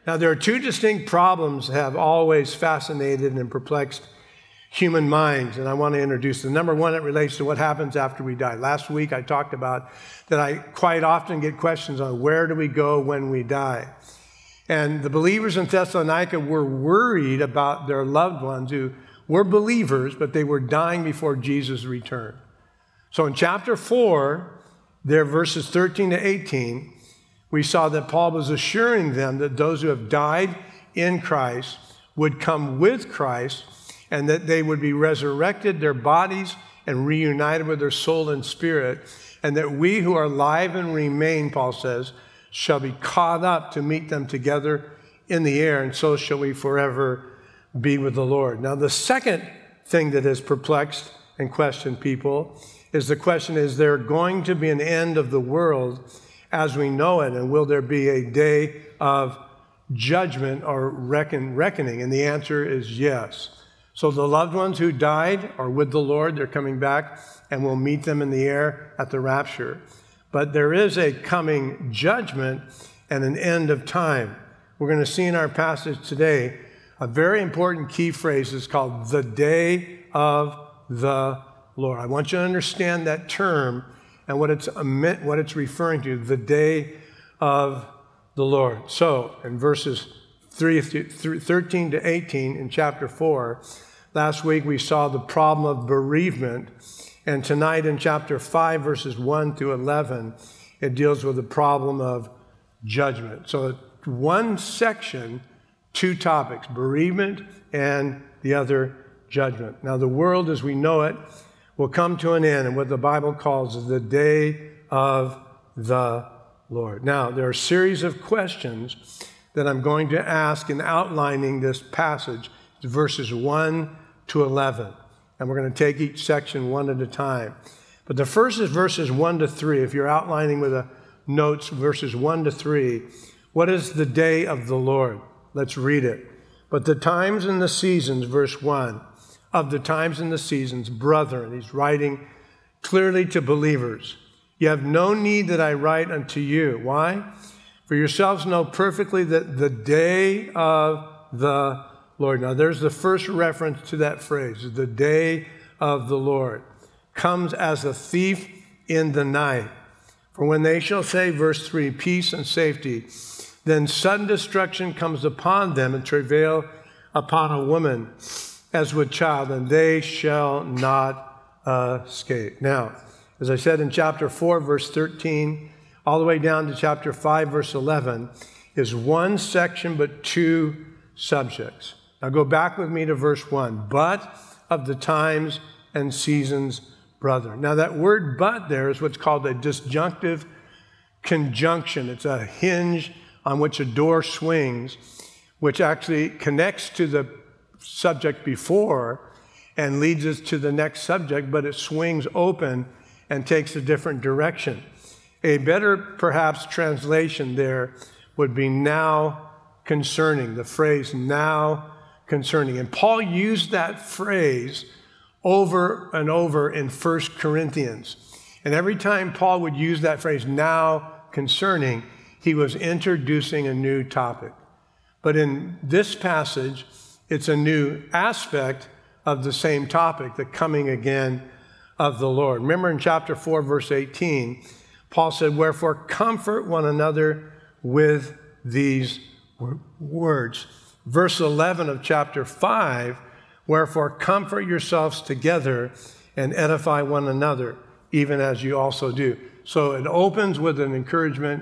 Now, there are two distinct problems that have always fascinated and perplexed human minds, and I want to introduce them. Number one, it relates to what happens after we die. Last week, I talked about that I quite often get questions on where do we go when we die. And the believers in Thessalonica were worried about their loved ones who were believers, but they were dying before Jesus returned. So in chapter 4, there, verses 13 to 18, we saw that Paul was assuring them that those who have died in Christ would come with Christ and that they would be resurrected, their bodies, and reunited with their soul and spirit, and that we who are alive and remain, Paul says, shall be caught up to meet them together in the air, and so shall we forever be with the Lord. Now, the second thing that has perplexed and questioned people is the question, is there going to be an end of the world as we know it, and will there be a day of judgment or reckoning? And the answer is yes. So the loved ones who died are with the Lord. They're coming back, and we'll meet them in the air at the rapture. But there is a coming judgment and an end of time. We're going to see in our passage today a very important key phrase is called the day of the Lord. I want you to understand that term and what it's referring to, the day of the Lord. So in verses 13 to 18 in chapter 4, last week we saw the problem of bereavement. And tonight in chapter 5, verses 1 through 11, it deals with the problem of judgment. So one section, two topics, bereavement and the other, judgment. Now the world as we know it will come to an end in what the Bible calls the day of the Lord. Now there are a series of questions that I'm going to ask in outlining this passage, verses 1 to 11. And we're going to take each section one at a time. But the first is verses 1 to 3. If you're outlining with the notes, verses 1 to 3, what is the day of the Lord? Let's read it. But the times and the seasons, verse 1, of the times and the seasons, brethren, he's writing clearly to believers. You have no need that I write unto you. Why? For yourselves know perfectly that the day of the Lord. Now, there's the first reference to that phrase, the day of the Lord, comes as a thief in the night. For when they shall say, verse 3, peace and safety, then sudden destruction comes upon them and travail upon a woman as with child, and they shall not escape. Now, as I said in chapter 4, verse 13, all the way down to chapter 5, verse 11, is one section but two subjects. Now go back with me to verse 1. But of the times and seasons, brethren. Now that word but there is what's called a disjunctive conjunction. It's a hinge on which a door swings, which actually connects to the subject before and leads us to the next subject, but it swings open and takes a different direction. A better, perhaps, translation there would be now concerning, the phrase now concerning. And Paul used that phrase over and over in 1 Corinthians. And every time Paul would use that phrase now concerning, he was introducing a new topic. But in this passage, it's a new aspect of the same topic, the coming again of the Lord. Remember in chapter 4, verse 18, Paul said, wherefore comfort one another with these words. Verse 11 of chapter 5, wherefore comfort yourselves together and edify one another, even as you also do. So it opens with an encouragement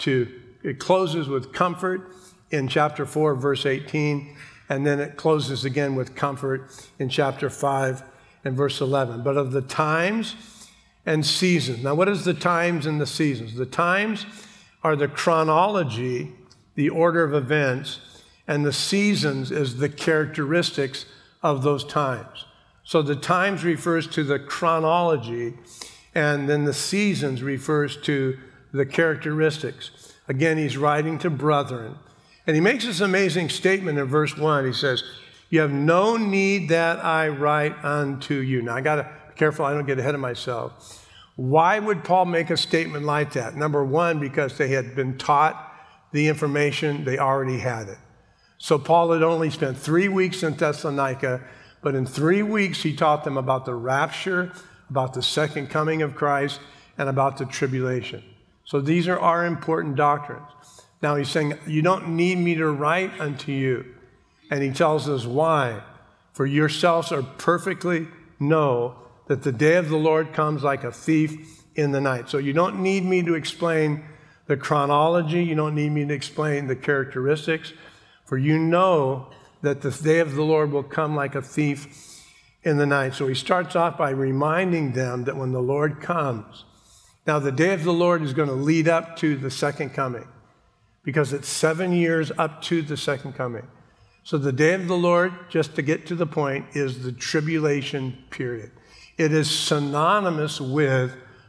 it closes with comfort in chapter 4, verse 18, and then it closes again with comfort in chapter 5 and verse 11. But of the times and seasons. Now, what is the times and the seasons? The times are the chronology, the order of events, and the seasons is the characteristics of those times. So the times refers to the chronology, and then the seasons refers to the characteristics. Again, he's writing to brethren. And he makes this amazing statement in verse 1. He says, you have no need that I write unto you. Now, I got to be careful I don't get ahead of myself. Why would Paul make a statement like that? Number one, because they had been taught the information, they already had it. So Paul had only spent 3 weeks in Thessalonica, but in 3 weeks he taught them about the rapture, about the second coming of Christ, and about the tribulation. So these are our important doctrines. Now he's saying, you don't need me to write unto you. And he tells us why. For yourselves are perfectly know that the day of the Lord comes like a thief in the night. So you don't need me to explain the chronology. You don't need me to explain the characteristics. For you know that the day of the Lord will come like a thief in the night. So he starts off by reminding them that when the Lord comes, now the day of the Lord is going to lead up to the second coming, because it's 7 years up to the second coming. So the day of the Lord, just to get to the point, is the tribulation period. It is synonymous with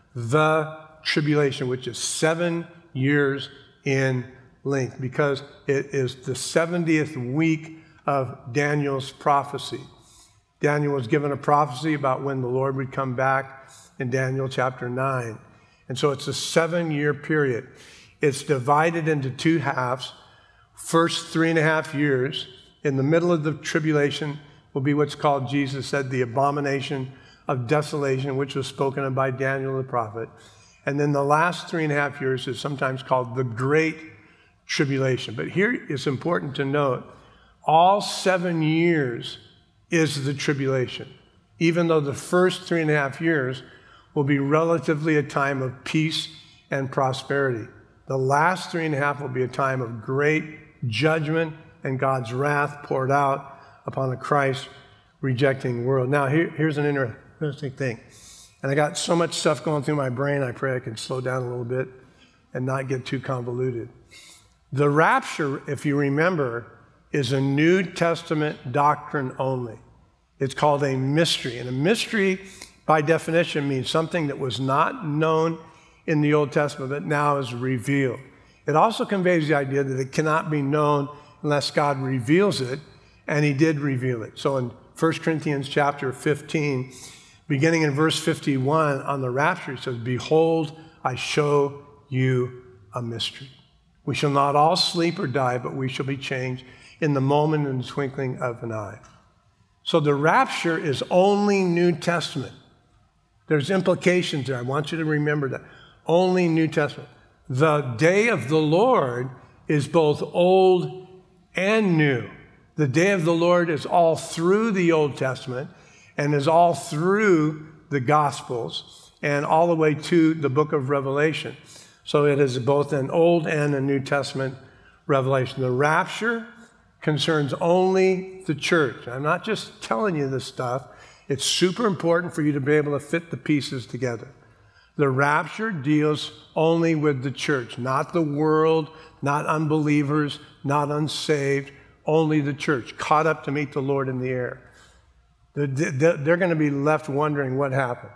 the tribulation, which is 7 years in length, because it is the 70th week of Daniel's prophecy. Daniel was given a prophecy about when the Lord would come back in Daniel chapter 9. And so it's a 7-year period. It's divided into two halves. First 3.5 years, in the middle of the tribulation, will be what's called, Jesus said, the abomination of desolation, which was spoken of by Daniel the prophet. And then the last 3.5 years is sometimes called the Great Tribulation. But here it's important to note, all 7 years is the tribulation, even though the first 3.5 years will be relatively a time of peace and prosperity. The last 3.5 will be a time of great judgment and God's wrath poured out upon a Christ-rejecting world. Now, here's an interesting thing. And I got so much stuff going through my brain, I pray I can slow down a little bit and not get too convoluted. The rapture, if you remember, is a New Testament doctrine only. It's called a mystery. And a mystery, by definition, means something that was not known in the Old Testament, but now is revealed. It also conveys the idea that it cannot be known unless God reveals it, and he did reveal it. So in 1 Corinthians chapter 15, beginning in verse 51, on the rapture, it says, "Behold, I show you a mystery. We shall not all sleep or die, but we shall be changed in the moment and the twinkling of an eye." So the rapture is only New Testament. There's implications there. I want you to remember that. Only New Testament. The day of the Lord is both old and new. The day of the Lord is all through the Old Testament and is all through the Gospels and all the way to the book of Revelation. So it is both an Old and a New Testament revelation. The rapture concerns only the church. I'm not just telling you this stuff. It's super important for you to be able to fit the pieces together. The rapture deals only with the church, not the world, not unbelievers, not unsaved, only the church, caught up to meet the Lord in the air. They're going to be left wondering what happened.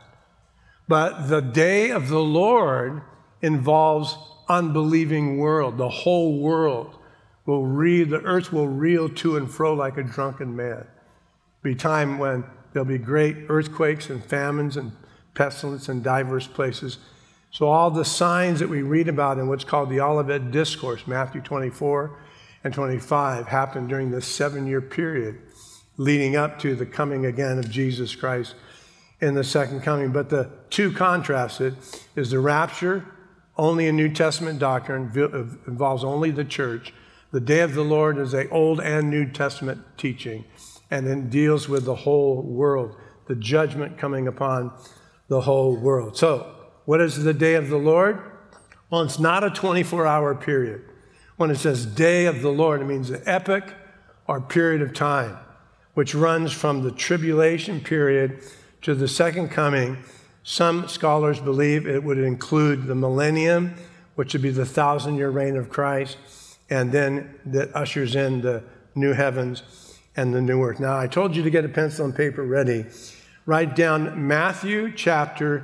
But the day of the Lord involves unbelieving world. The whole world will reel, the earth will reel to and fro like a drunken man. There'll be time when there'll be great earthquakes and famines and pestilence in diverse places. So all the signs that we read about in what's called the Olivet Discourse, Matthew 24 and 25, happened during this 7-year period leading up to the coming again of Jesus Christ in the second coming. But the two contrasted is the rapture, only a New Testament doctrine, involves only the church. The day of the Lord is an Old and New Testament teaching, and then deals with the whole world, the judgment coming upon the whole world. So, what is the day of the Lord? Well, it's not a 24-hour period. When it says day of the Lord, it means an epoch or period of time, which runs from the tribulation period to the second coming. Some scholars believe it would include the millennium, which would be the 1,000-year reign of Christ, and then that ushers in the new heavens and the new earth. Now, I told you to get a pencil and paper ready. Write down Matthew chapter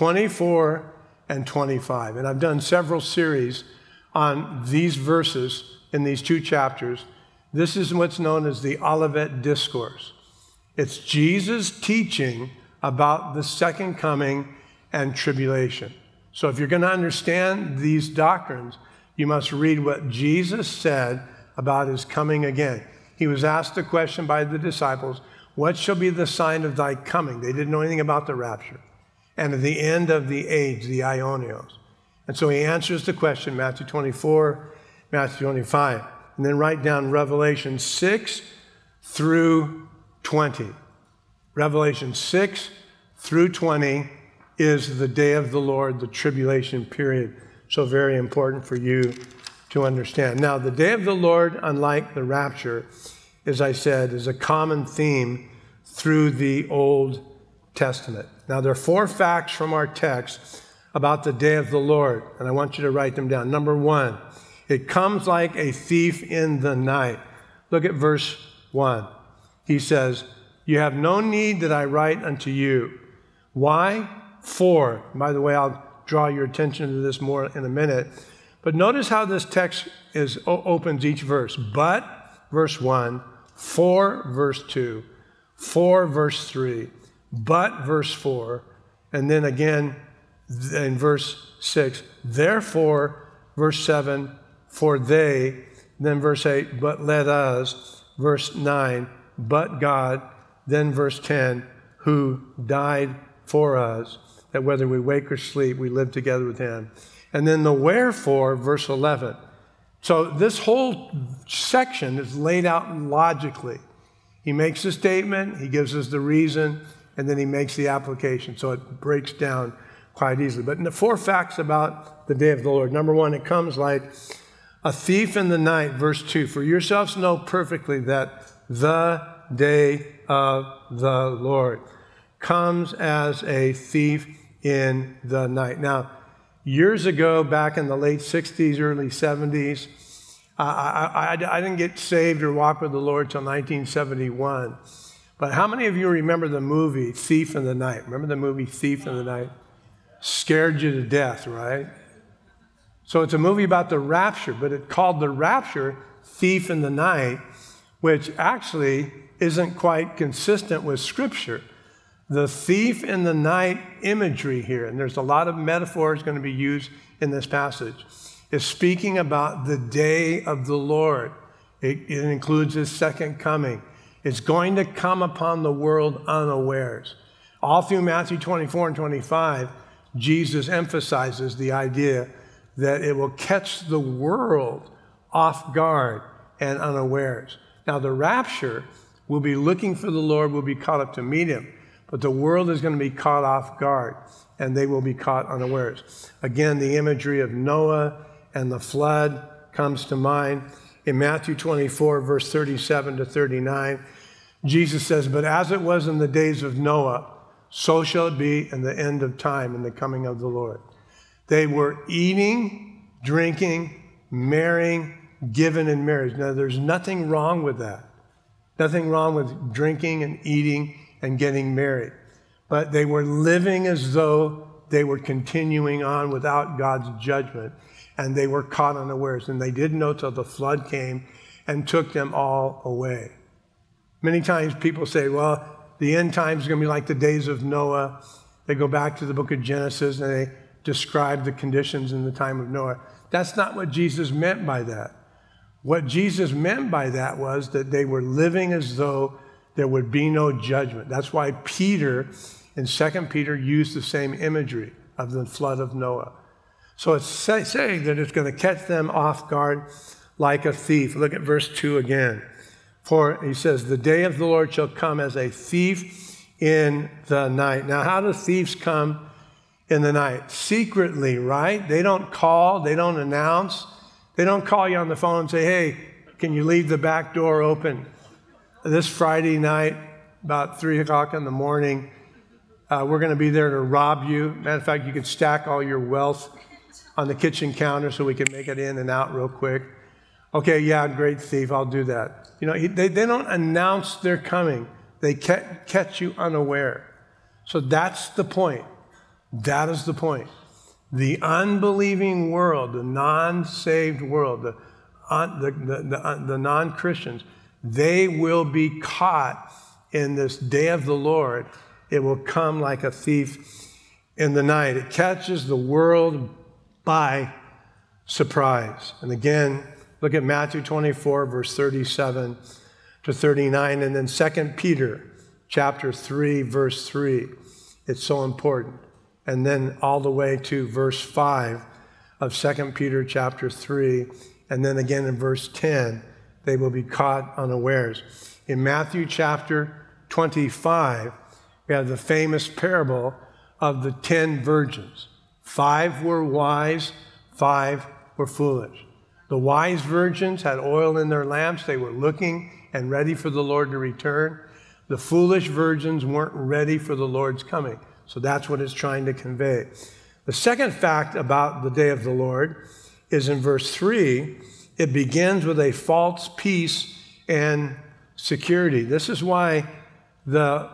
24 and 25. And I've done several series on these verses in these two chapters. This is what's known as the Olivet Discourse. It's Jesus teaching about the second coming and tribulation. So if you're going to understand these doctrines, you must read what Jesus said about his coming again. He was asked a question by the disciples, what shall be the sign of thy coming? They didn't know anything about the rapture. And at the end of the age, the aionios. And so he answers the question, Matthew 24, Matthew 25. And then write down Revelation 6 through 20. Revelation 6 through 20 is the day of the Lord, the tribulation period. So very important for you to understand. Now, the day of the Lord, unlike the rapture, as I said, is a common theme through the Old Testament. Now, there are 4 facts from our text about the day of the Lord, and I want you to write them down. Number 1, it comes like a thief in the night. Look at verse 1. He says, you have no need that I write unto you. Why? For, by the way, I'll draw your attention to this more in a minute, but notice how this text opens each verse. But, verse 1, for, verse 2, for, verse 3, but, verse 4, and then again in verse 6, therefore, verse 7, for they, then verse 8, but let us, verse 9, but God, then verse 10, who died for us, that whether we wake or sleep, we live together with him. And then the wherefore, verse 11. So this whole section is laid out logically. He makes a statement, he gives us the reason, and then he makes the application. So it breaks down quite easily. But the 4 facts about the day of the Lord. Number 1, it comes like a thief in the night. Verse 2, for yourselves know perfectly that the day of the Lord comes as a thief in the night. Now, years ago, back in the late 60s, early 70s, I didn't get saved or walk with the Lord until 1971. But how many of you remember the movie Thief in the Night? Remember the movie Thief in the Night? Scared you to death, right? So it's a movie about the rapture, but it's called The Rapture, Thief in the Night, which actually isn't quite consistent with Scripture. The thief in the night imagery here, and there's a lot of metaphors going to be used in this passage, is speaking about the day of the Lord. It includes his second coming. It's going to come upon the world unawares. All through Matthew 24 and 25, Jesus emphasizes the idea that it will catch the world off guard and unawares. Now, the rapture will be looking for the Lord, will be caught up to meet him. But the world is going to be caught off guard, and they will be caught unawares. Again, the imagery of Noah and the flood comes to mind. In Matthew 24, verse 37 to 39, Jesus says, but as it was in the days of Noah, so shall it be in the end of time, in the coming of the Lord. They were eating, drinking, marrying, given in marriage. Now, there's nothing wrong with that. Nothing wrong with drinking and eating and getting married. But they were living as though they were continuing on without God's judgment, and they were caught unawares, and they didn't know till the flood came and took them all away. Many times people say, well, the end times is going to be like the days of Noah. They go back to the book of Genesis and they describe the conditions in the time of Noah. That's not what Jesus meant by that. What Jesus meant by that was that they were living as though there would be no judgment. That's why Peter, in 2 Peter, used the same imagery of the flood of Noah. So it's saying that it's going to catch them off guard like a thief. Look at verse 2 again. For he says, the day of the Lord shall come as a thief in the night. Now, how do thieves come in the night? Secretly, right? They don't call, they don't announce. They don't call you on the phone and say, hey, can you leave the back door open? This Friday night, about 3 o'clock in the morning, we're going to be there to rob you. Matter of fact, you can stack all your wealth on the kitchen counter so we can make it in and out real quick. Okay, yeah, great thief, I'll do that. You know, they don't announce they're coming. They catch you unaware. So that's the point. That is the point. The unbelieving world, the non-saved world, the non-Christians, they will be caught in this day of the Lord. It will come like a thief in the night. It catches the world by surprise. And again, look at Matthew 24, verse 37 to 39, and then 2 Peter chapter 3, verse 3. It's so important. And then all the way to verse 5 of 2 Peter chapter 3, and then again in verse 10, they will be caught unawares. In Matthew chapter 25, we have the famous parable of the 10 virgins. 5 were wise, 5 were foolish. The wise virgins had oil in their lamps. They were looking and ready for the Lord to return. The foolish virgins weren't ready for the Lord's coming. So that's what it's trying to convey. The second fact about the day of the Lord is in verse 3. It begins with a false peace and security. This is why the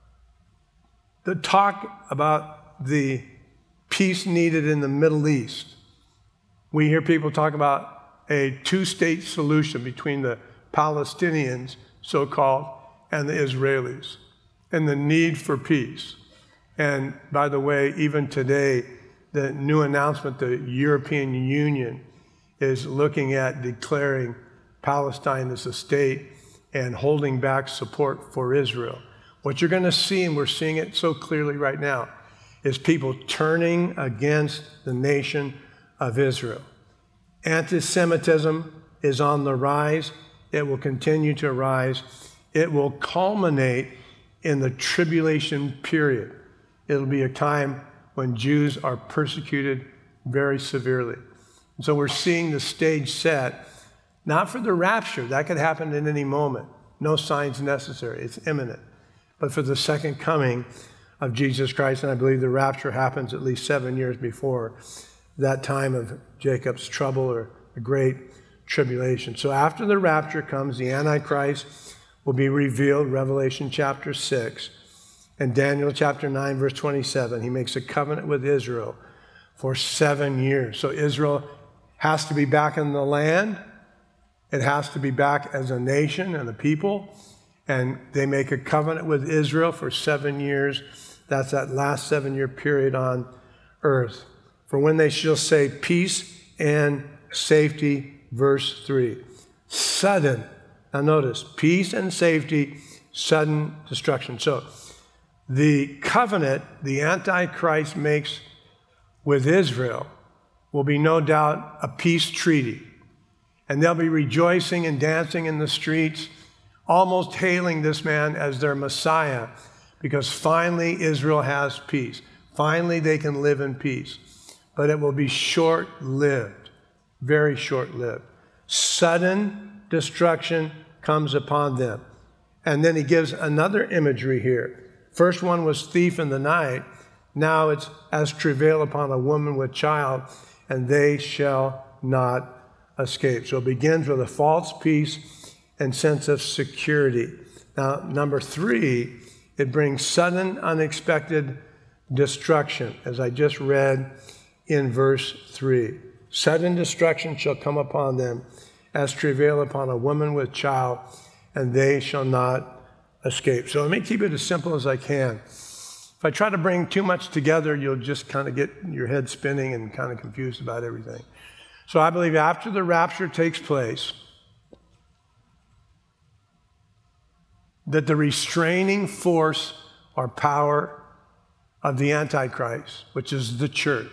talk about the peace needed in the Middle East. We hear people talk about a two-state solution between the Palestinians, so-called, and the Israelis, and the need for peace. And by the way, even today, the new announcement, the European Union is looking at declaring Palestine as a state and holding back support for Israel. What you're going to see, and we're seeing it so clearly right now, is people turning against the nation of Israel. Anti-Semitism is on the rise. It will continue to rise. It will culminate in the tribulation period. It'll be a time when Jews are persecuted very severely. And so we're seeing the stage set, not for the rapture. That could happen at any moment. No signs necessary. It's imminent. But for the second coming of Jesus Christ, and I believe the rapture happens at least 7 years before that time of Jacob's trouble or the great tribulation. So after the rapture comes, the Antichrist will be revealed, Revelation chapter 6. And Daniel chapter 9, verse 27, he makes a covenant with Israel for 7 years. So Israel has to be back in the land. It has to be back as a nation and a people. And they make a covenant with Israel for 7 years. That's that last 7-year period on earth. For when they shall say peace and safety, verse 3. Sudden, now notice, peace and safety, sudden destruction. So the covenant the Antichrist makes with Israel will be no doubt a peace treaty. And they'll be rejoicing and dancing in the streets, almost hailing this man as their Messiah, because finally Israel has peace. Finally they can live in peace. But it will be short-lived, very short-lived. Sudden destruction comes upon them. And then he gives another imagery here. First one was thief in the night. Now it's as travail upon a woman with child, and they shall not escape. So it begins with a false peace and sense of security. Now, number 3, it brings sudden, unexpected destruction, as I just read in verse 3. Sudden destruction shall come upon them as travail upon a woman with child, and they shall not escape. So let me keep it as simple as I can. If I try to bring too much together, you'll just kind of get your head spinning and kind of confused about everything. So I believe after the rapture takes place, that the restraining force or power of the Antichrist, which is the church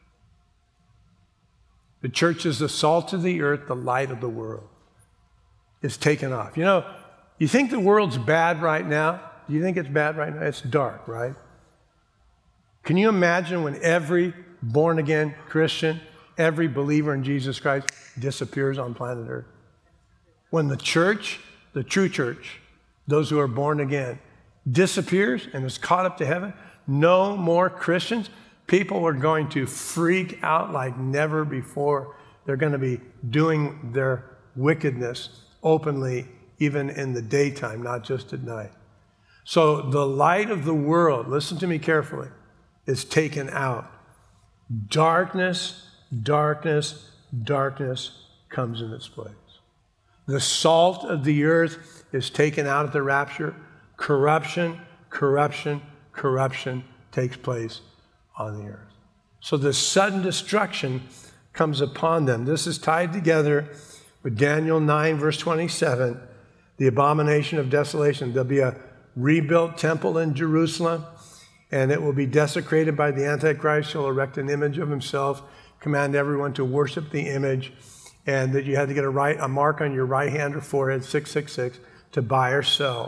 is the salt of the earth, the light of the world, is taken off. You know, you think the world's bad right now? Do you think it's bad right now? It's dark, right? Can you imagine when every born-again Christian, every believer in Jesus Christ disappears on planet Earth? When the church, the true church, those who are born again, disappears and is caught up to heaven, no more Christians, people are going to freak out like never before. They're going to be doing their wickedness openly, even in the daytime, not just at night. So the light of the world, listen to me carefully, is taken out. Darkness, darkness, darkness comes in its place. The salt of the earth is taken out at the rapture. Corruption, corruption, corruption takes place on the earth. So the sudden destruction comes upon them. This is tied together with Daniel 9, verse 27, the abomination of desolation. There'll be a rebuilt temple in Jerusalem, and it will be desecrated by the Antichrist. He'll erect an image of himself, command everyone to worship the image, and that you had to get a mark on your right hand or forehead, 666, to buy or sell.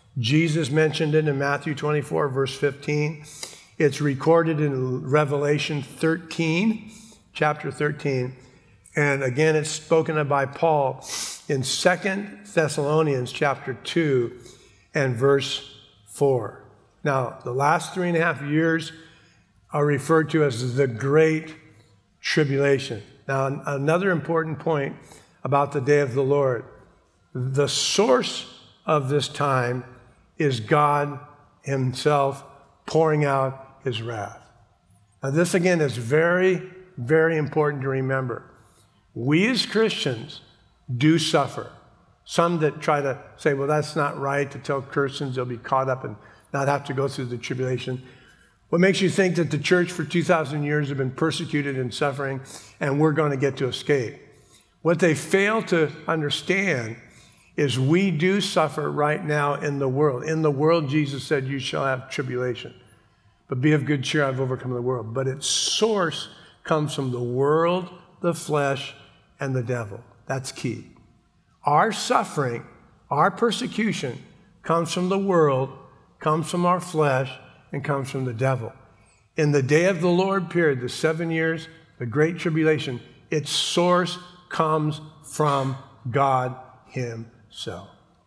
Jesus mentioned it in Matthew 24, verse 15. It's recorded in Revelation 13, chapter 13. And again, it's spoken of by Paul in 2 Thessalonians chapter 2 and verse 4. Now, the last 3.5 years are referred to as the Great Tribulation. Now, another important point about the day of the Lord. The source of this time is God himself pouring out his wrath. Now, this again is very, very important to remember. We as Christians do suffer. Some that try to say, well, that's not right to tell Christians they'll be caught up and not have to go through the tribulation. What makes you think that the church for 2,000 years have been persecuted and suffering and we're going to get to escape? What they fail to understand is we do suffer right now in the world. In the world, Jesus said, you shall have tribulation. But be of good cheer, I've overcome the world. But its source comes from the world, the flesh, and the devil. That's key. Our suffering, our persecution comes from the world, comes from our flesh, and comes from the devil. In the day of the Lord period, the 7 years, the Great Tribulation, its source comes from God himself.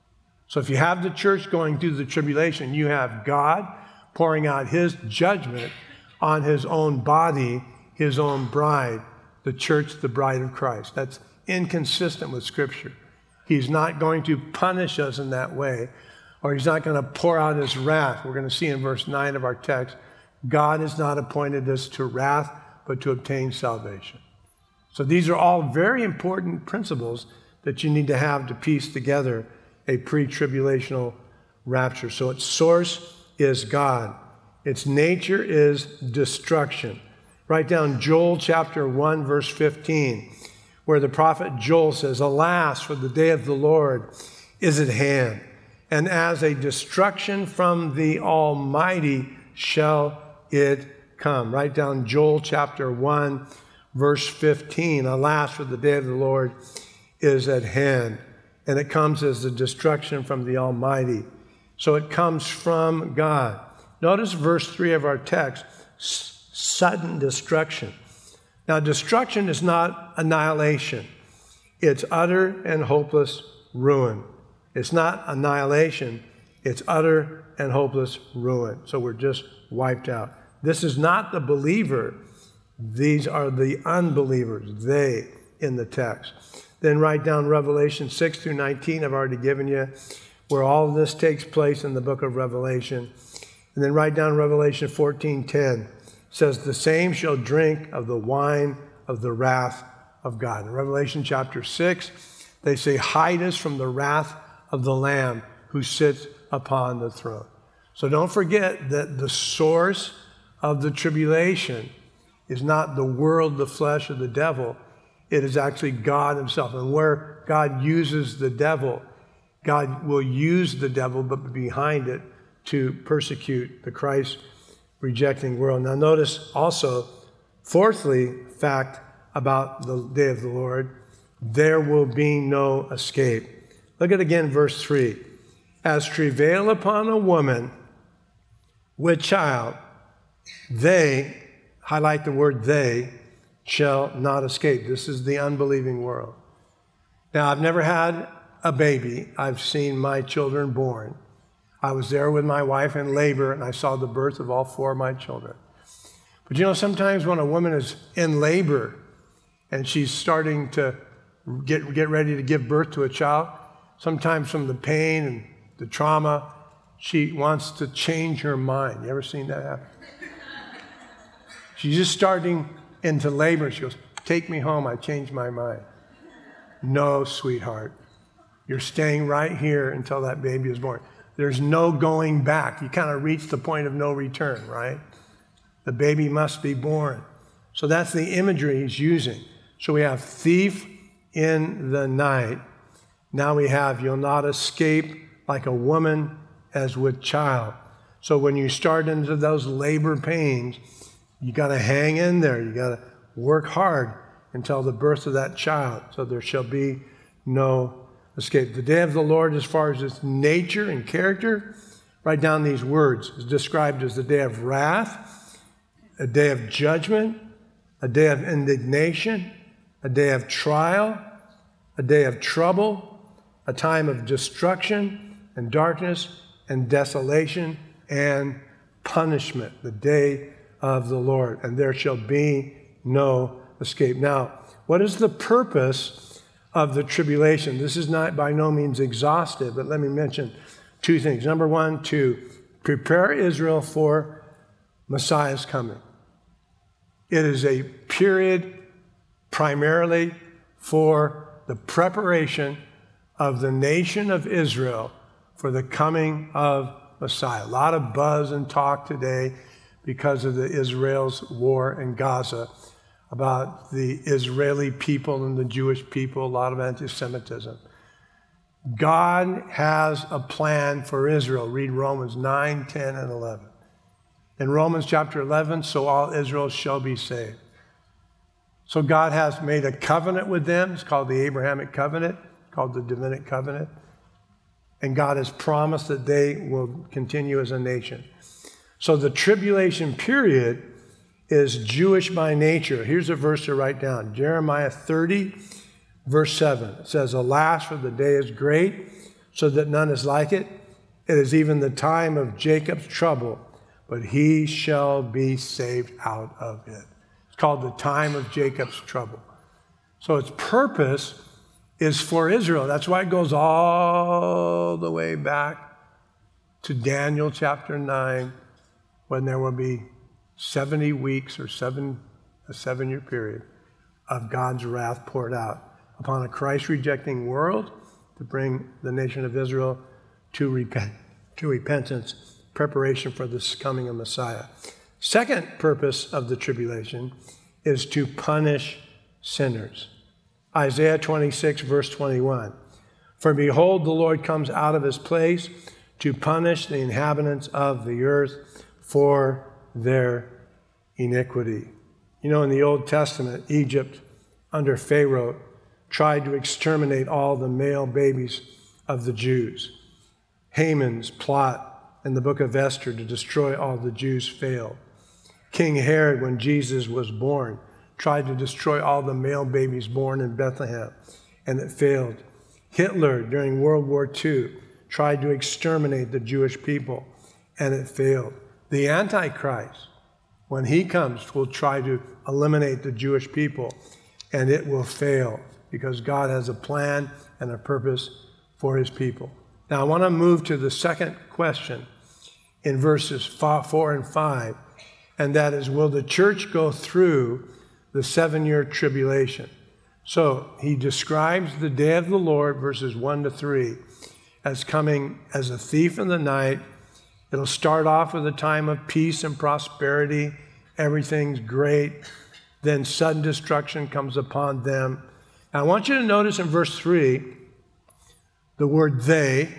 So if you have the church going through the tribulation, you have God pouring out his judgment on his own body, his own bride, the church, the bride of Christ. That's inconsistent with Scripture. He's not going to punish us in that way, or he's not going to pour out his wrath. We're going to see in verse 9 of our text, God has not appointed us to wrath, but to obtain salvation. So these are all very important principles that you need to have to piece together a pre-tribulational rapture. So its source is God. Its nature is destruction. Write down Joel chapter 1, verse 15, where the prophet Joel says, alas, for the day of the Lord is at hand, and as a destruction from the Almighty shall it come. Write down Joel chapter 1, verse 15. Alas, for the day of the Lord is at hand, and it comes as the destruction from the Almighty. So it comes from God. Notice verse 3 of our text, sudden destruction. Now, destruction is not annihilation. It's utter and hopeless ruin. It's not annihilation. It's utter and hopeless ruin. So we're just wiped out. This is not the believer. These are the unbelievers, they in the text. Then write down Revelation 6 through 19. I've already given you where all of this takes place in the book of Revelation. And then write down Revelation 14:10. It says, the same shall drink of the wine of the wrath of God. In Revelation chapter 6, they say, hide us from the wrath of the Lamb who sits upon the throne. So don't forget that the source of the tribulation is not the world, the flesh, or the devil. It is actually God himself. And where God uses the devil, God will use the devil, but behind it to persecute the Christ-rejecting world. Now notice also, fourthly, fact about the day of the Lord, there will be no escape. Look at again verse 3. As travail upon a woman with child, they, highlight the word they, shall not escape. This is the unbelieving world. Now, I've never had a baby. I've seen my children born. I was there with my wife in labor, and I saw the birth of all 4 of my children. But you know, sometimes when a woman is in labor and she's starting to get ready to give birth to a child, sometimes from the pain and the trauma, she wants to change her mind. You ever seen that happen? She's just starting into labor. She goes, take me home, I changed my mind. No, sweetheart. You're staying right here until that baby is born. There's no going back. You kind of reach the point of no return, right? The baby must be born. So that's the imagery he's using. So we have thief in the night. Now we have you'll not escape like a woman as with child. So when you start into those labor pains, you got to hang in there. You got to work hard until the birth of that child. So there shall be no escape. The day of the Lord, as far as its nature and character, write down these words, is described as the day of wrath, a day of judgment, a day of indignation, a day of trial, a day of trouble, a time of destruction and darkness and desolation and punishment, the day of the Lord, and there shall be no escape. Now, what is the purpose of the tribulation? This is not by no means exhaustive, but let me mention two things. Number one, to prepare Israel for Messiah's coming. It is a period primarily for the preparation of the nation of Israel for the coming of Messiah. A lot of buzz and talk today because of the Israel's war in Gaza about the Israeli people and the Jewish people, a lot of anti-Semitism. God has a plan for Israel. Read Romans 9, 10, and 11. In Romans chapter 11, so all Israel shall be saved. So God has made a covenant with them. It's called the Abrahamic covenant, called the Davidic covenant. And God has promised that they will continue as a nation. So the tribulation period is Jewish by nature. Here's a verse to write down. Jeremiah 30, verse 7. It says, alas, for the day is great, so that none is like it. It is even the time of Jacob's trouble, but he shall be saved out of it. It's called the time of Jacob's trouble. So its purpose is for Israel. That's why it goes all the way back to Daniel chapter 9, when there will be 70 weeks or a 7-year period of God's wrath poured out upon a Christ-rejecting world to bring the nation of Israel to repentance, preparation for this coming of Messiah. Second purpose of the tribulation is to punish sinners. Isaiah 26, verse 21. For behold, the Lord comes out of his place to punish the inhabitants of the earth for their iniquity. You know, in the Old Testament, Egypt, under Pharaoh, tried to exterminate all the male babies of the Jews. Haman's plot in the book of Esther to destroy all the Jews failed. King Herod, when Jesus was born, tried to destroy all the male babies born in Bethlehem, and it failed. Hitler, during World War II, tried to exterminate the Jewish people, and it failed. The Antichrist, when he comes, will try to eliminate the Jewish people, and it will fail because God has a plan and a purpose for his people. Now, I want to move to the second question in verses 4 and 5, and that is, will the church go through the 7-year tribulation? So he describes the day of the Lord, verses 1 to 3, as coming as a thief in the night. It'll start off with a time of peace and prosperity. Everything's great. Then sudden destruction comes upon them. Now, I want you to notice in verse 3 the word they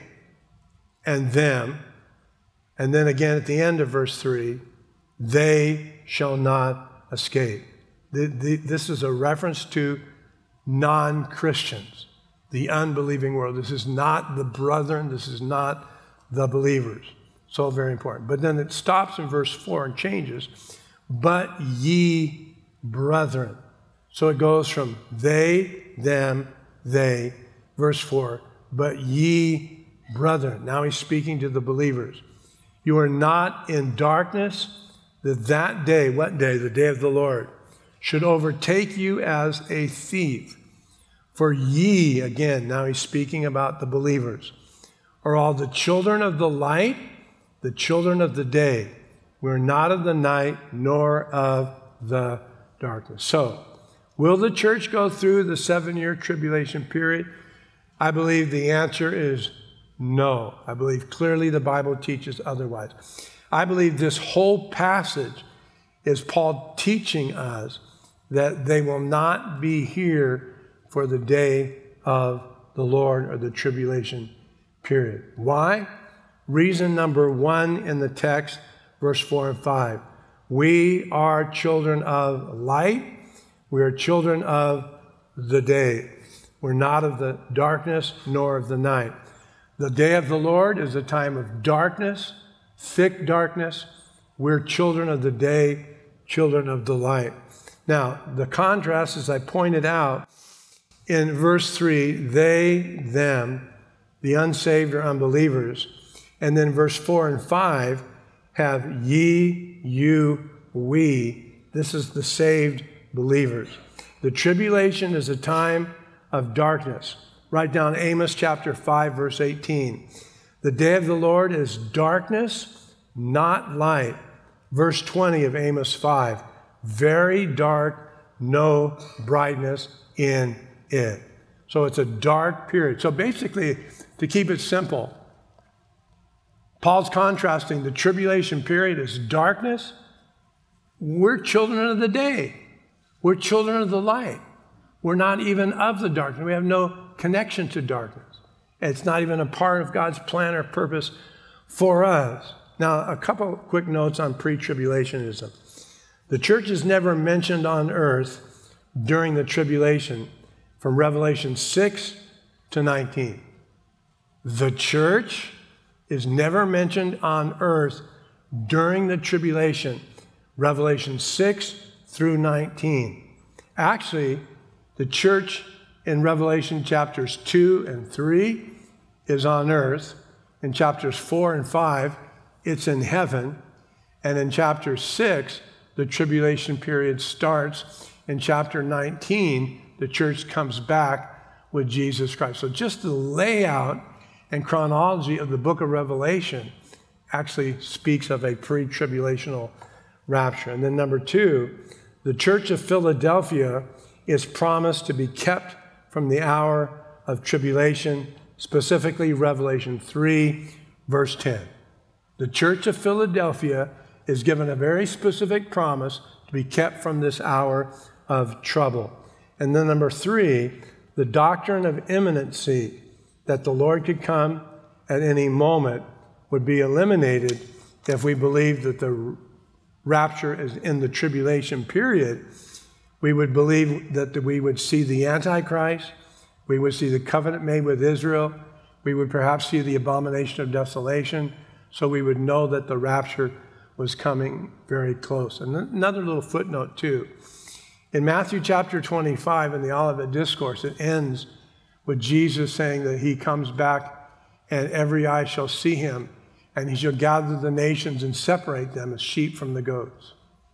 and them. And then again at the end of verse 3, they shall not escape. This is a reference to non-Christians, the unbelieving world. This is not the brethren. This is not the believers. So very important. But then it stops in verse 4 and changes. But ye brethren. So it goes from they, them, they, verse 4. But ye brethren. Now he's speaking to the believers. You are not in darkness, that day, what day? The day of the Lord, should overtake you as a thief. For ye, again, now he's speaking about the believers, are all the children of the light, the children of the day. We're not of the night, nor of the darkness. So, will the church go through the 7-year tribulation period? I believe the answer is no. I believe clearly the Bible teaches otherwise. I believe this whole passage is Paul teaching us that they will not be here for the day of the Lord or the tribulation period. Why? Reason number one in the text, verse 4 and 5. We are children of light. We are children of the day. We're not of the darkness nor of the night. The day of the Lord is a time of darkness, thick darkness. We're children of the day, children of the light. Now, the contrast, as I pointed out, in verse 3, they, them, the unsaved or unbelievers. And then verse 4 and 5 have ye, you, we. This is the saved believers. The tribulation is a time of darkness. Write down Amos chapter 5, verse 18. The day of the Lord is darkness, not light. Verse 20 of Amos 5. Very dark, no brightness in it. So it's a dark period. So basically, to keep it simple, Paul's contrasting the tribulation period as darkness. We're children of the day. We're children of the light. We're not even of the darkness. We have no connection to darkness. It's not even a part of God's plan or purpose for us. Now, a couple quick notes on pre-tribulationism. The church is never mentioned on earth during the tribulation from Revelation 6 to 19. The church is never mentioned on earth during the tribulation, Revelation 6 through 19. Actually, the church in Revelation chapters 2 and 3 is on earth. In chapters 4 and 5, it's in heaven. And in chapter 6, the tribulation period starts. In chapter 19, the church comes back with Jesus Christ. So just the layout and chronology of the book of Revelation actually speaks of a pre-tribulational rapture. And then number two, the church of Philadelphia is promised to be kept from the hour of tribulation, specifically Revelation 3, verse 10. The church of Philadelphia is given a very specific promise to be kept from this hour of trouble. And then number three, the doctrine of imminency, that the Lord could come at any moment, would be eliminated if we believe that the rapture is in the tribulation period. We would believe that we would see the Antichrist, we would see the covenant made with Israel, we would perhaps see the abomination of desolation, so we would know that the rapture was coming very close. And another little footnote too. In Matthew chapter 25 in the Olivet Discourse, it ends with Jesus saying that he comes back and every eye shall see him, and he shall gather the nations and separate them as sheep from the goats.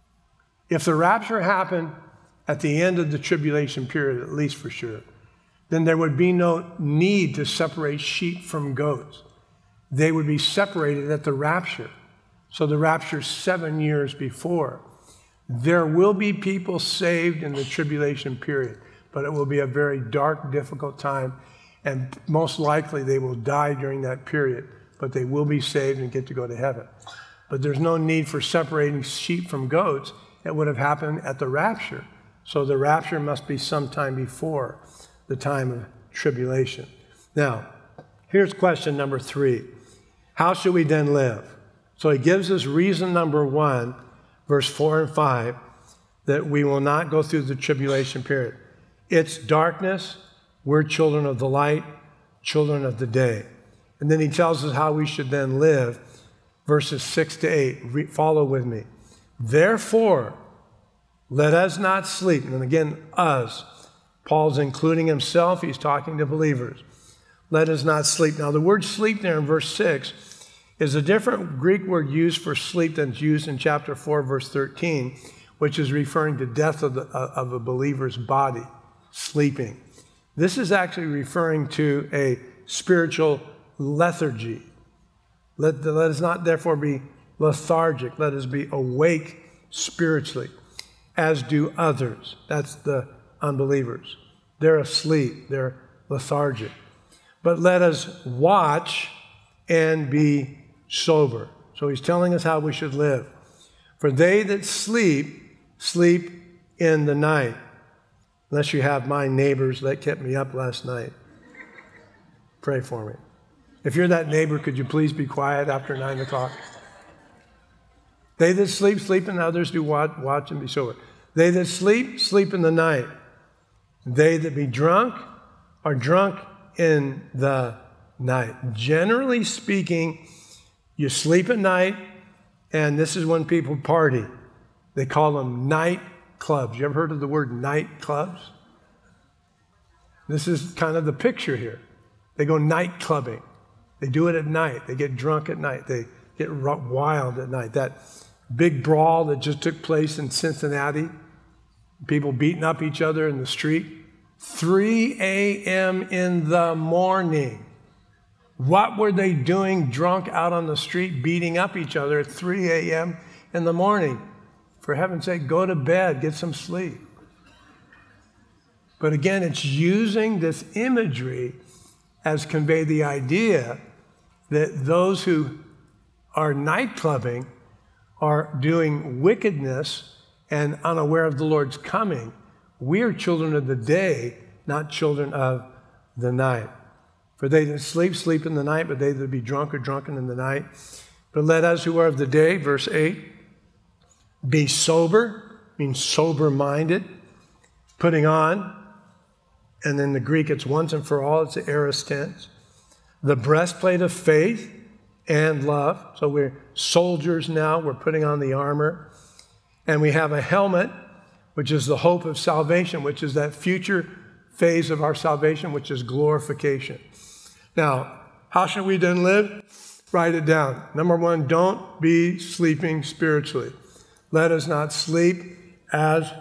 If the rapture happened at the end of the tribulation period, at least for sure, then there would be no need to separate sheep from goats. They would be separated at the rapture. So the rapture 7 years before. There will be people saved in the tribulation period, but it will be a very dark, difficult time, and most likely they will die during that period, but they will be saved and get to go to heaven. But there's no need for separating sheep from goats. It would have happened at the rapture. So the rapture must be sometime before the time of tribulation. Now, here's question number 3. How should we then live? So he gives us reason number 1, verse 4 and 5, that we will not go through the tribulation period. It's darkness. We're children of the light, children of the day. And then he tells us how we should then live. Verses 6 to 8. Follow with me. Therefore, let us not sleep. And again, us. Paul's including himself. He's talking to believers. Let us not sleep. Now, the word sleep there in verse 6 is a different Greek word used for sleep than is used in chapter 4, verse 13, which is referring to death of a believer's body, sleeping. This is actually referring to a spiritual lethargy. Let us not therefore be lethargic. Let us be awake spiritually, as do others. That's the unbelievers. They're asleep. They're lethargic. But let us watch and be sober. So he's telling us how we should live. For they that sleep, sleep in the night. Unless you have my neighbors that kept me up last night. Pray for me. If you're that neighbor, could you please be quiet after 9 o'clock? They that sleep, sleep, and others do watch and be sober. They that sleep, sleep in the night. They that be drunk are drunk in the night. Generally speaking, you sleep at night, and this is when people party. They call them night clubs. You ever heard of the word night clubs? This is kind of the picture here. They go night clubbing. They do it at night. They get drunk at night. They get wild at night. That big brawl that just took place in Cincinnati, people beating up each other in the street, 3 a.m. in the morning. What were they doing drunk out on the street beating up each other at 3 a.m. in the morning? For heaven's sake, go to bed, get some sleep. But again, it's using this imagery as convey the idea that those who are night clubbing are doing wickedness and unaware of the Lord's coming. We are children of the day, not children of the night. For they that sleep, sleep in the night, but they that be drunk are drunken in the night. But let us who are of the day, verse 8, be sober, means sober-minded, putting on, and in the Greek it's once and for all, it's the aorist tense, the breastplate of faith and love. So we're soldiers now, we're putting on the armor. And we have a helmet, which is the hope of salvation, which is that future phase of our salvation, which is glorification. Now, how should we then live? Write it down. Number 1, don't be sleeping spiritually. Let us not sleep as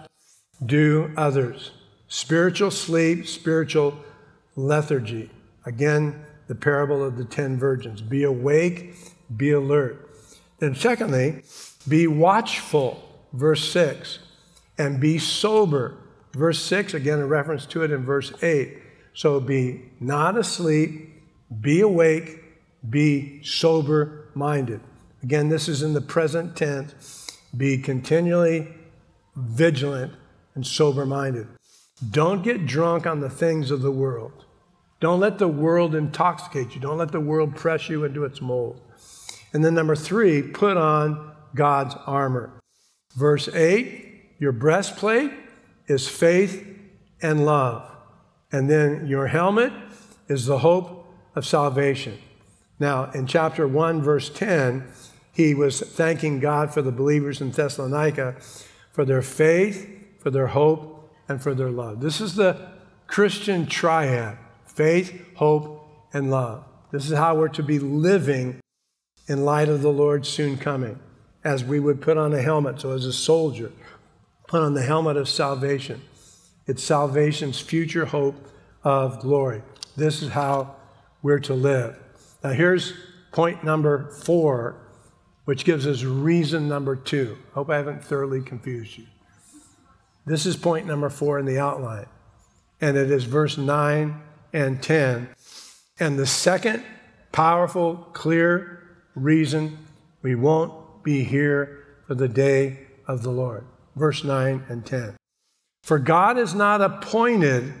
do others. Spiritual sleep, spiritual lethargy. Again, the parable of the 10 virgins. Be awake, be alert. Then secondly, be watchful, verse 6, and be sober. Verse 6, again, a reference to it in verse 8. So be not asleep, be awake, be sober-minded. Again, this is in the present tense. Be continually vigilant and sober-minded. Don't get drunk on the things of the world. Don't let the world intoxicate you. Don't let the world press you into its mold. And then number 3, put on God's armor. Verse 8, your breastplate is faith and love. And then your helmet is the hope of salvation. Now, in chapter 1, verse 10, he was thanking God for the believers in Thessalonica for their faith, for their hope, and for their love. This is the Christian triad: faith, hope, and love. This is how we're to be living in light of the Lord soon coming, as we would put on a helmet. So as a soldier, put on the helmet of salvation. It's salvation's future hope of glory. This is how we're to live. Now here's point number 4, which gives us reason number 2. I hope I haven't thoroughly confused you. This is point number 4 in the outline, and it is verse 9 and 10. And the second powerful, clear reason we won't be here for the day of the Lord. Verse 9 and 10. For God has not appointed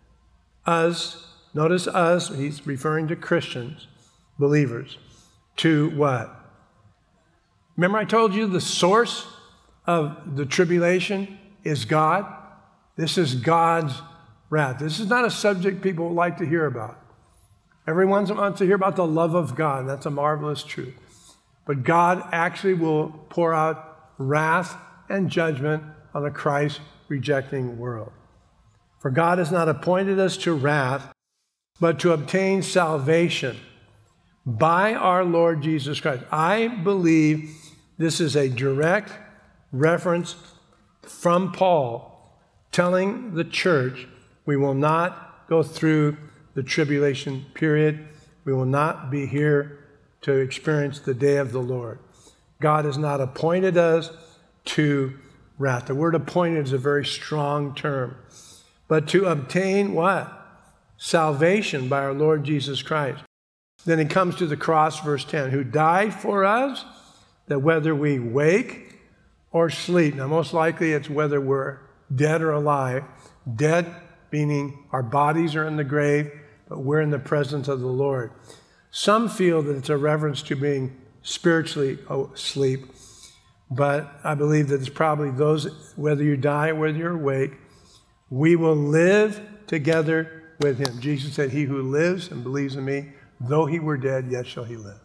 us, notice us, he's referring to Christians, believers, to what? Remember I told you the source of the tribulation is God? This is God's wrath. This is not a subject people like to hear about. Everyone wants to hear about the love of God. That's a marvelous truth. But God actually will pour out wrath and judgment on a Christ-rejecting world. For God has not appointed us to wrath, but to obtain salvation by our Lord Jesus Christ. I believe this is a direct reference from Paul telling the church we will not go through the tribulation period. We will not be here to experience the day of the Lord. God has not appointed us to wrath. The word appointed is a very strong term. But to obtain what? Salvation by our Lord Jesus Christ. Then it comes to the cross, verse 10, who died for us, that whether we wake or sleep, now most likely it's whether we're dead or alive. Dead meaning our bodies are in the grave, but we're in the presence of the Lord. Some feel that it's a reference to being spiritually asleep, but I believe that it's probably those, whether you die or whether you're awake, we will live together with him. Jesus said, he who lives and believes in me, though he were dead, yet shall he live.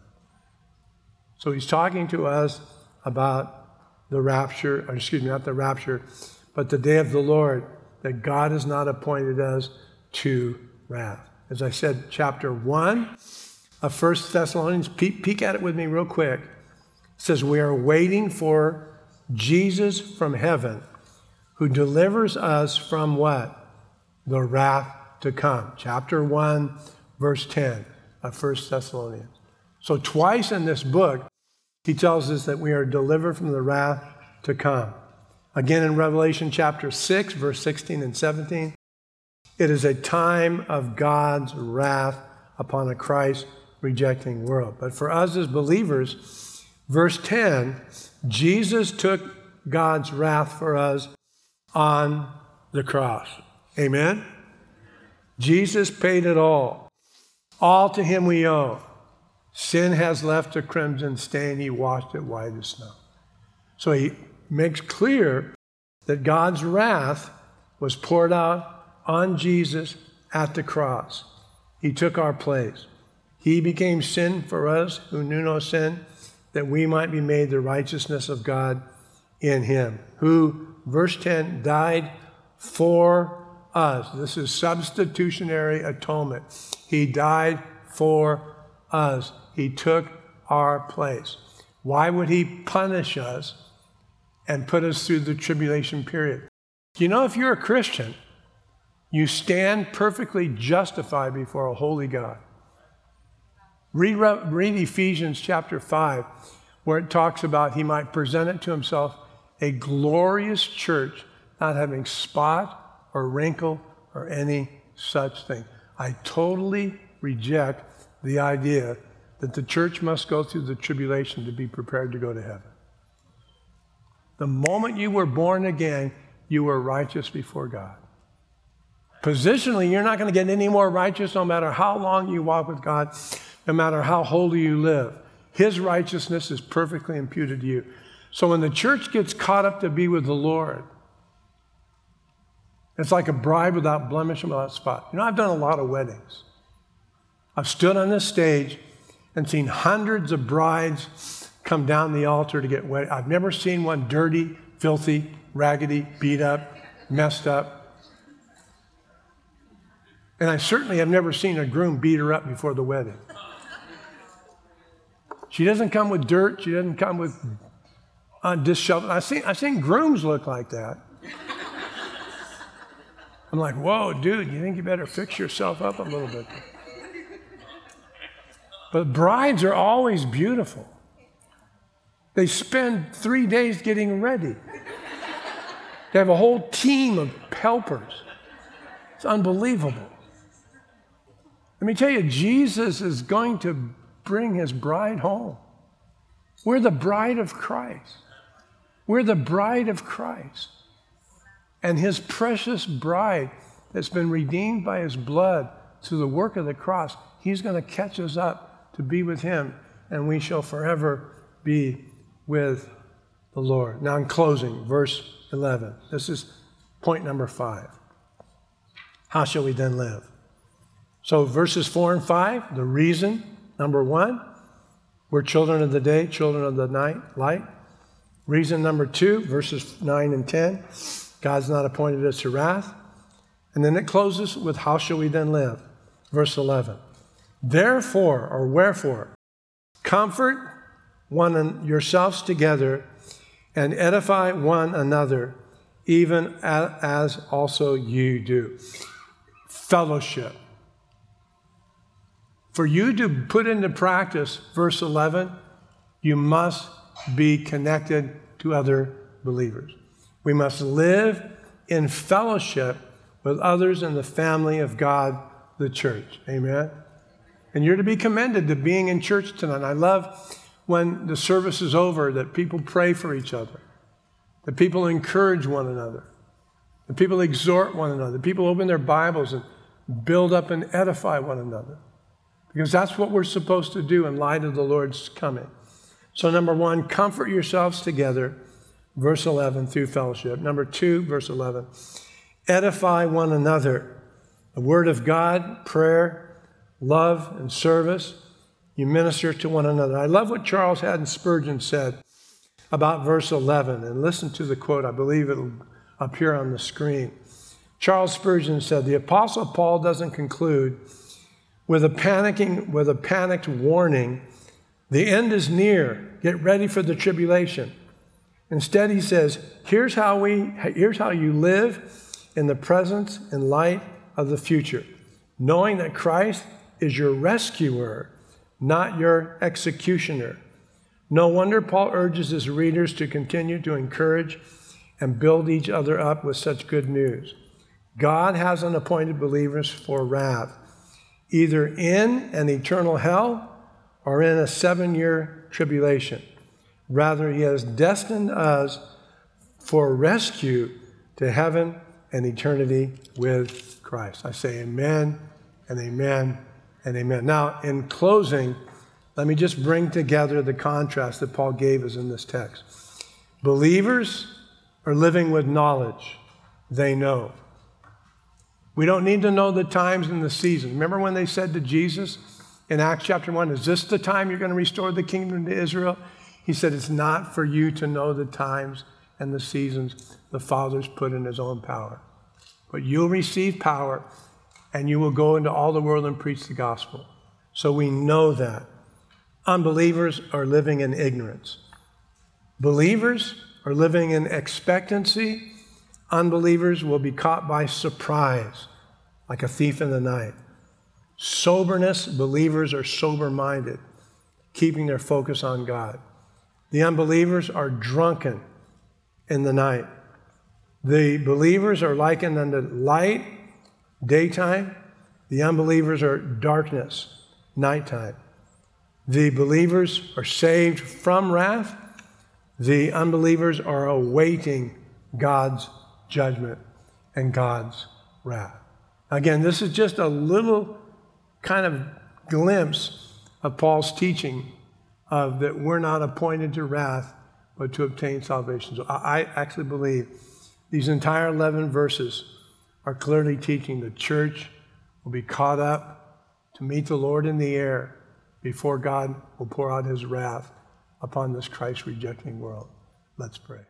So he's talking to us about the rapture, or excuse me, not the rapture, but the day of the Lord, that God has not appointed us to wrath. As I said, chapter 1 of 1 Thessalonians, peek at it with me real quick. It says, we are waiting for Jesus from heaven, who delivers us from what? The wrath to come. Chapter 1, verse 10 of 1 Thessalonians. So twice in this book, he tells us that we are delivered from the wrath to come. Again in Revelation chapter 6, verse 16 and 17, it is a time of God's wrath upon a Christ-rejecting world. But for us as believers, verse 10, Jesus took God's wrath for us on the cross. Amen? Jesus paid it all. All to him we owe. Sin has left a crimson stain. He washed it white as snow. So he makes clear that God's wrath was poured out on Jesus at the cross. He took our place. He became sin for us who knew no sin, that we might be made the righteousness of God in him, who, verse 10, died for us. This is substitutionary atonement. He died for us. He took our place. Why would he punish us and put us through the tribulation period? You know, if you're a Christian, you stand perfectly justified before a holy God. Read Ephesians chapter 5, where it talks about he might present it to himself a glorious church, not having spot or wrinkle or any such thing. I totally reject the idea that the church must go through the tribulation to be prepared to go to heaven. The moment you were born again, you were righteous before God. Positionally, you're not going to get any more righteous no matter how long you walk with God, no matter how holy you live. His righteousness is perfectly imputed to you. So when the church gets caught up to be with the Lord, it's like a bride without blemish and without spot. You know, I've done a lot of weddings. I've stood on this stage and seen hundreds of brides come down the altar to get wedded. I've never seen one dirty, filthy, raggedy, beat up, messed up. And I certainly have never seen a groom beat her up before the wedding. She doesn't come with dirt. She doesn't come with disheveled. I've seen grooms look like that. I'm like, whoa, dude, you think you better fix yourself up a little bit? But brides are always beautiful. They spend 3 days getting ready. They have a whole team of helpers. It's unbelievable. Let me tell you, Jesus is going to bring his bride home. We're the bride of Christ. We're the bride of Christ. And his precious bride that's been redeemed by his blood through the work of the cross, he's going to catch us up to be with him, and we shall forever be with the Lord. Now in closing, verse 11. This is point number 5. How shall we then live? So verses 4 and 5, the reason, number 1, we're children of the day, children of the light. Reason number 2, verses 9 and 10, God's not appointed us to wrath. And then it closes with how shall we then live? Verse 11. Therefore, or wherefore, comfort yourselves together and edify one another, even as also you do. Fellowship. For you to put into practice verse 11, you must be connected to other believers. We must live in fellowship with others in the family of God, the church. Amen? And you're to be commended to being in church tonight. I love when the service is over that people pray for each other, that people encourage one another, The people exhort one another. The people open their Bibles and build up and edify one another. Because that's what we're supposed to do in light of the Lord's coming. So number one, comfort yourselves together, verse 11, through fellowship. Number two, verse 11, edify one another. The word of God, prayer, love, and service. You minister to one another. I love what Charles Haddon Spurgeon said about verse 11. And listen to the quote. I believe it'll appear on the screen. Charles Spurgeon said, the Apostle Paul doesn't conclude with a panicked warning, the end is near, get ready for the tribulation. Instead, he says, here's how you live in the present and light of the future, knowing that Christ is your rescuer, not your executioner. No wonder Paul urges his readers to continue to encourage and build each other up with such good news. God hasn't appointed believers for wrath, either in an eternal hell or in a 7-year tribulation. Rather, he has destined us for rescue to heaven and eternity with Christ. I say amen and amen and amen. Now, in closing, let me just bring together the contrast that Paul gave us in this text. Believers are living with knowledge. They know. We don't need to know the times and the seasons. Remember when they said to Jesus in Acts chapter 1, is this the time you're going to restore the kingdom to Israel? He said, it's not for you to know the times and the seasons the Father's put in his own power. But you'll receive power and you will go into all the world and preach the gospel. So we know that. Unbelievers are living in ignorance. Believers are living in expectancy. Unbelievers will be caught by surprise, like a thief in the night. Soberness, believers are sober-minded, keeping their focus on God. The unbelievers are drunken in the night. The believers are likened unto light, daytime. The unbelievers are darkness, nighttime. The believers are saved from wrath. The unbelievers are awaiting God's judgment and God's wrath. Again, this is just a little kind of glimpse of Paul's teaching of that we're not appointed to wrath, but to obtain salvation. So I actually believe these entire 11 verses are clearly teaching the church will be caught up to meet the Lord in the air before God will pour out his wrath upon this Christ-rejecting world. Let's pray.